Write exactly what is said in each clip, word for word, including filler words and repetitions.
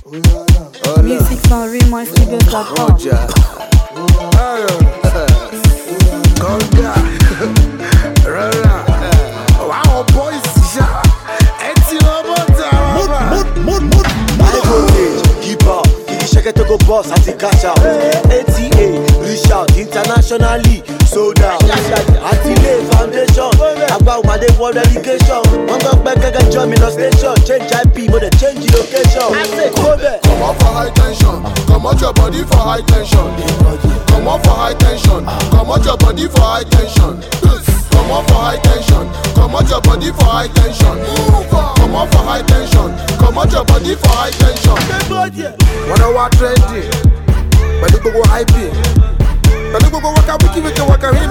Music from Remo Studios dot com. Wow, boys, keep up, check it to go boss at the cash out. A T A, reach out internationally, sold out. Atile Foundation, about my day world education. One go back and join me no station. Change I P, but they change the location. I say, go there. Come on for high tension, come out your body for high tension. Come on for high tension, come out your body for high tension. Come on for high tension, come out your body for high tension. Come on for high tension, come out your body for high tension. When I walk trendy, but you go hype it. But you go walk out, we give it to walk out him.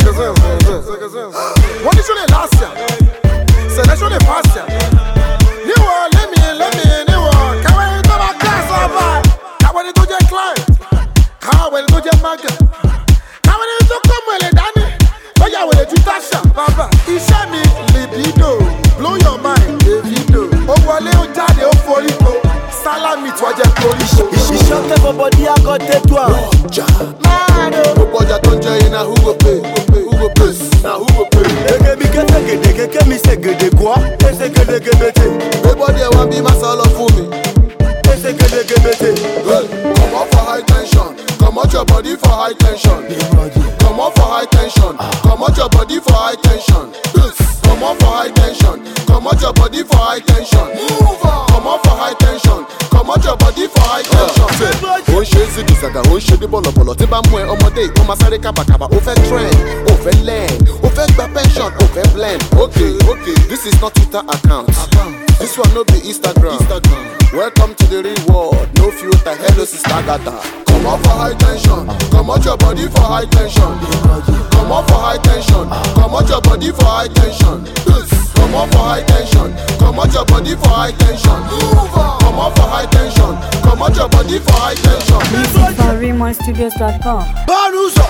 What is your last year? So that's your past year. You are, let me, let me, you are. Come on, into my class, over. Come on, into your client. Come on, into your market. Come on, into come well, Danny. But you will do Tasha, Baba. Isha me, libido. Blow your mind, libido. Oh, wale, oh, daddy, oh, for it. Salami, toi, j'ai polish. She shot for body, I got that one. Who bought your tongue in a who go pay? Who go pay? Now who go pay? Eke mi kete gede, keke mi se gede kwa. Ese gede gebete. Everybody want be my solo for me. Ese gede gebete. Come on for high tension. Come out your body for high tension. Come on for high tension. Come out your body for high tension. Come on for high tension. Come out your body for high tension. Come on for high tension. Come out your body for high tension. Ó ṣe zigi zaga, ó ṣe bí bọ̀lọ̀bọ̀lọ̀ tí bá mú ẹ ọmọdé ó máa sáré kábàkàbà. Ó fẹ́ trend, ó fẹ́ learn, ó fẹ́ gba pension, ó fẹ́ blend. Okay, okay, this is not Twitter account. This one no be Instagram. Welcome to the real world. No filter, hello sister Agatha. Come on for high tension. Come out your body for high tension. Come on for high tension. Come out your body for high tension. Come on for high tension. Come out your body for high tension. Come on for high tension. Come out your body for high tension. Music from Remo Studios dot com. Baruzo.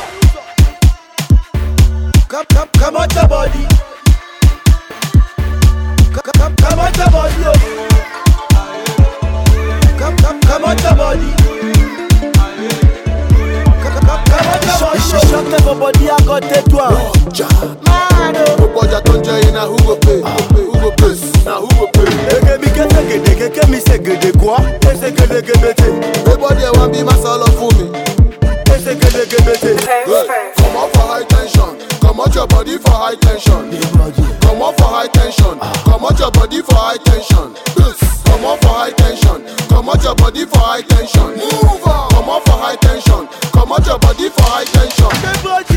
Come, come, come out your body. Come, come, come out your body. Come, come, come out your body. Come, come, come out your body. She shot for body, I got that one. Who bought your tongue in a who go pay? Who go pay? Now who go pay? Eke mi kete gede, keke mi se gede kwa. Ese gede gebete. Everybody want be my solo for me. Ese gede gebete. Come on for high tension. Come out your body for high tension. Come on for high tension. Come out your body for high tension. Come on for high tension. Come out your body for high tension. Come on for high tension. Come out your body for high tension.